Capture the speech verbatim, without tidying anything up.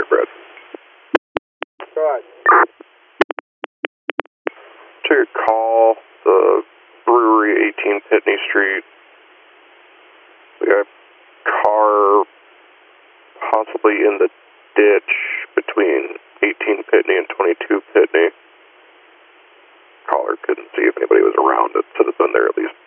Brad. Go ahead. To call the brewery, eighteen Pitney Street. We got a car possibly in the ditch between eighteen Pitney and twenty-two Pitney. Caller couldn't see if anybody was around. It should have been there at least